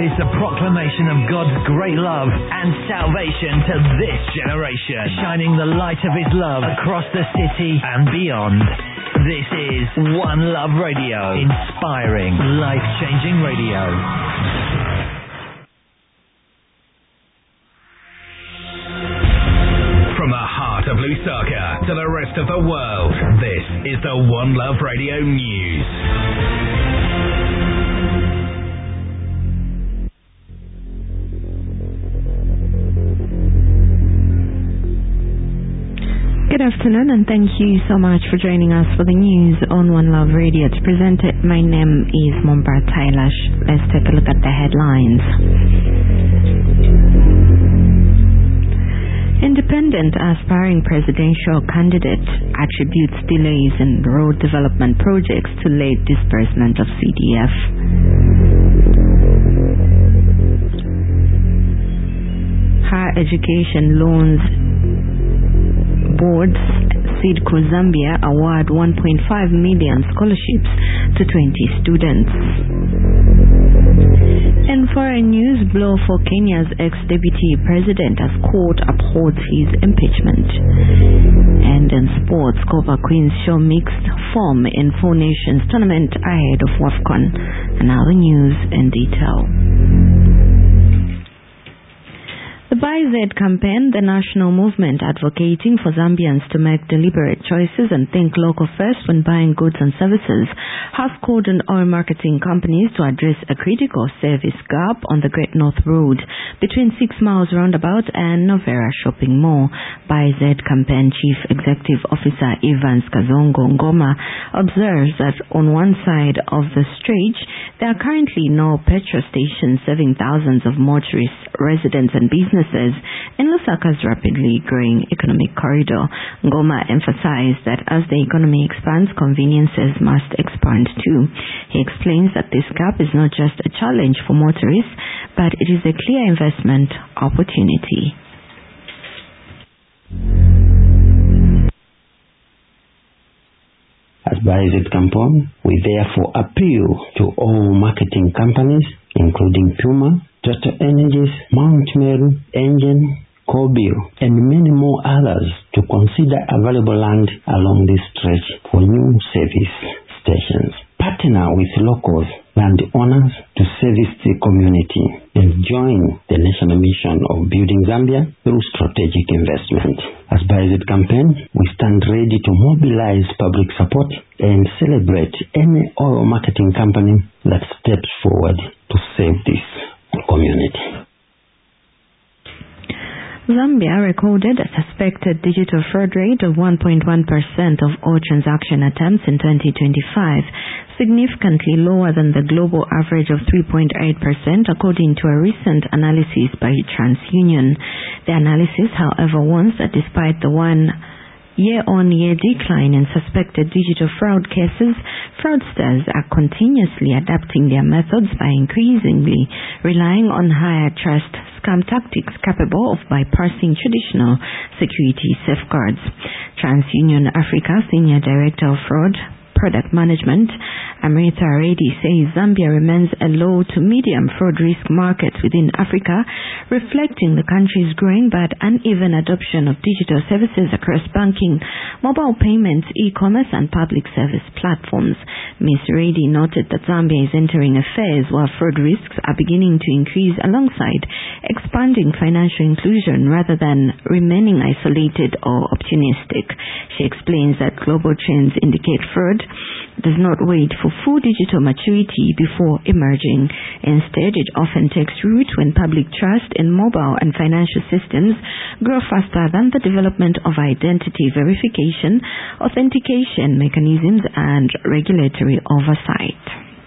is the proclamation of God's great love and salvation to this generation, shining the light of His love across the city and beyond. This is One Love Radio, inspiring, life-changing radio. From the heart of Lusaka to the rest of the world, this is the One Love Radio News. Good afternoon, and thank you so much for joining us for the news on One Love Radio. It's presented. My name is Mombar Tailash. Let's take a look at the headlines. Independent aspiring presidential candidate attributes delays in road development projects to late disbursement of CDF. Higher education loans boards SEEDCO Zambia award 1.5 million scholarships to 20 students. In foreign news, blow for Kenya's ex-deputy president as court upholds his impeachment. And in sports, Copa Queens show mixed form in Four Nations tournament ahead of WAFCON. And now the news in detail. The Buy Z campaign, the national movement advocating for Zambians to make deliberate choices and think local first when buying goods and services, has called on oil marketing companies to address a critical service gap on the Great North Road between 6 Miles Roundabout and Novera Shopping Mall. Buy Z campaign Chief Executive Officer Evans Kazongo Ngoma observes that on one side of the stretch, there are currently no petrol stations serving thousands of motorists, residents and businesses in Lusaka's rapidly growing economic corridor. Ngoma emphasized that as the economy expands, conveniences must expand too. He explains that this gap is not just a challenge for motorists, but it is a clear investment opportunity. As Buy Z campaign, we therefore appeal to all marketing companies, including Puma, Total Energies, Mount Meru, Engen, Kobil, and many more others to consider available land along this stretch for new service stations. Partner with locals, land owners to service the community and join the national mission of building Zambia through strategic investment. As Buy Z campaign, we stand ready to mobilize public support and celebrate any oil marketing company that steps forward to save this community. Zambia recorded a suspected digital fraud rate of 1.1% of all transaction attempts in 2025, significantly lower than the global average of 3.8% according to a recent analysis by TransUnion. The analysis, however, warns that despite the year-on-year decline in suspected digital fraud cases, fraudsters are continuously adapting their methods by increasingly relying on higher trust scam tactics capable of bypassing traditional security safeguards. TransUnion Africa Senior Director of Fraud Product Management, Amrita Reddy, says Zambia remains a low to medium fraud risk market within Africa, reflecting the country's growing but uneven adoption of digital services across banking, mobile payments, e-commerce and public service platforms. Ms. Reddy noted that Zambia is entering a phase where fraud risks are beginning to increase alongside expanding financial inclusion rather than remaining isolated or opportunistic. She explains that global trends indicate fraud does not wait for full digital maturity before emerging. Instead, it often takes root when public trust in mobile and financial systems grow faster than the development of identity verification, authentication mechanisms, and regulatory oversight.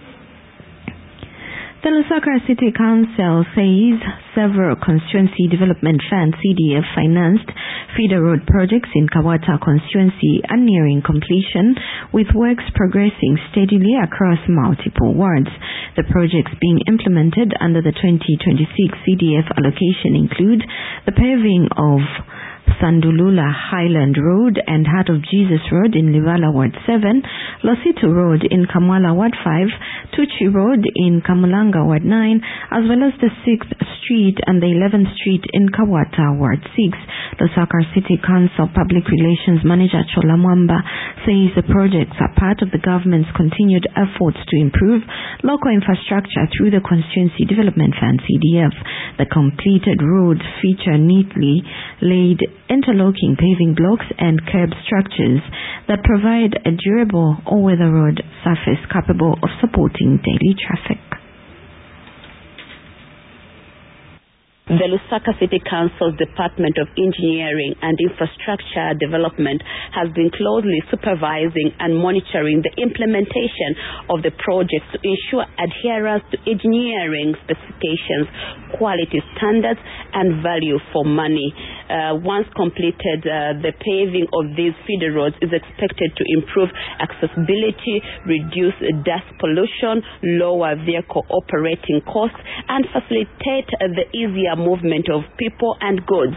The Lusaka City Council says several constituency development fund CDF financed feeder road projects in Kawata constituency are nearing completion, with works progressing steadily across multiple wards. The projects being implemented under the 2026 CDF allocation include the paving of Sandulula Highland Road and Heart of Jesus Road in Livala Ward 7, Losito Road in Kamwala Ward 5, Tuchi Road in Kamulanga Ward 9, as well as the 6th Street and the 11th Street in Kawata Ward 6. Lusaka City Council Public Relations Manager Chola Mwamba says the projects are part of the government's continued efforts to improve local infrastructure through the Constituency Development Fund CDF. The completed roads feature neatly laid interlocking paving blocks and curb structures that provide a durable all-weather road surface capable of supporting daily traffic. The Lusaka City Council's Department of Engineering and Infrastructure Development has been closely supervising and monitoring the implementation of the projects to ensure adherence to engineering specifications, quality standards, and value for money. Once completed, the paving of these feeder roads is expected to improve accessibility, reduce dust pollution, lower vehicle operating costs, and facilitate the easier movement of people and goods.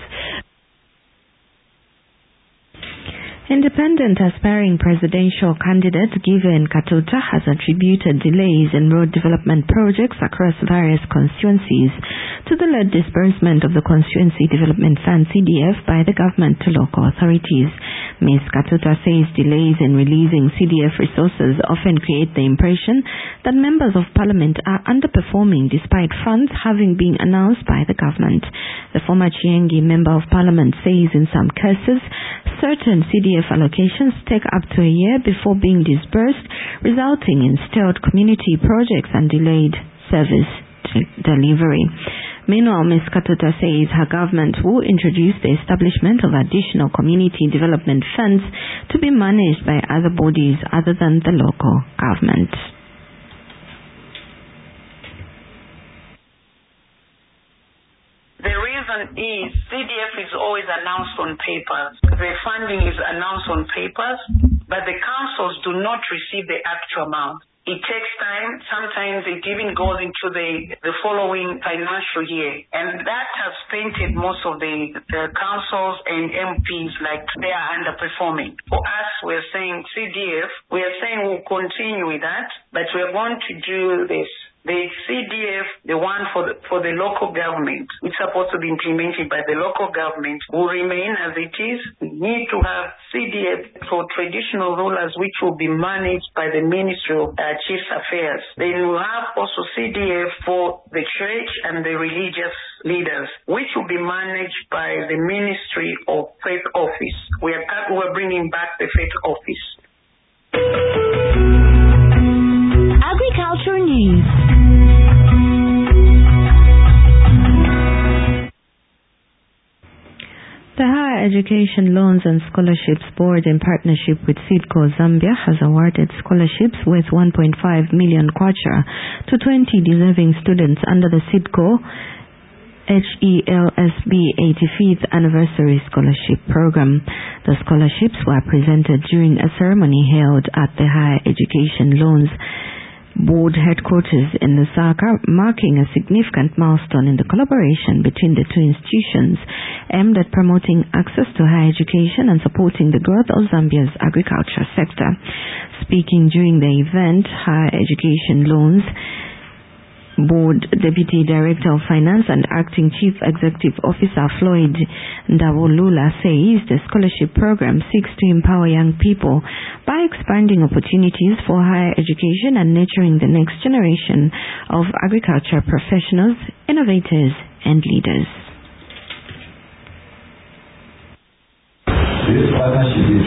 Independent aspiring presidential candidate Given Katuta has attributed delays in road development projects across various constituencies to the late disbursement of the Constituency Development Fund CDF by the government to local authorities. Ms. Katuta says delays in releasing CDF resources often create the impression that members of parliament are underperforming despite funds having been announced by the government. The former Chiengi member of parliament says in some cases, certain CDF allocations take up to a year before being disbursed, resulting in stalled community projects and delayed service delivery. Meanwhile, Ms. Katuta says her government will introduce the establishment of additional community development funds to be managed by other bodies other than the local government. The reason is CDF is always announced on papers. The funding is announced on papers, but the councils do not receive the actual amount. It takes time. Sometimes it even goes into the following financial year. And that has painted most of the councils and MPs like they are underperforming. For us, we're saying CDF, we are saying we'll continue with that, but we're going to do this. The CDF, the one for the local government, which is supposed to be implemented by the local government, will remain as it is. We need to have CDF for traditional rulers, which will be managed by the Ministry of Chief Affairs. Then we'll have also CDF for the church and the religious leaders, which will be managed by the Ministry of Faith Office. We're bringing back the Faith Office. Agriculture News. The Higher Education Loans and Scholarships Board, in partnership with SEEDCO Zambia, has awarded scholarships worth 1.5 million kwacha to 20 deserving students under the SEEDCO HELSB 85th Anniversary Scholarship Program. The scholarships were presented during a ceremony held at the Higher Education Loans Board headquarters in Lusaka, marking a significant milestone in the collaboration between the two institutions aimed at promoting access to higher education and supporting the growth of Zambia's agriculture sector. Speaking during the event, Higher Education Loans Board Deputy Director of Finance and Acting Chief Executive Officer Floyd Ndavolula says the scholarship program seeks to empower young people by expanding opportunities for higher education and nurturing the next generation of agriculture professionals, innovators, and leaders. This partnership is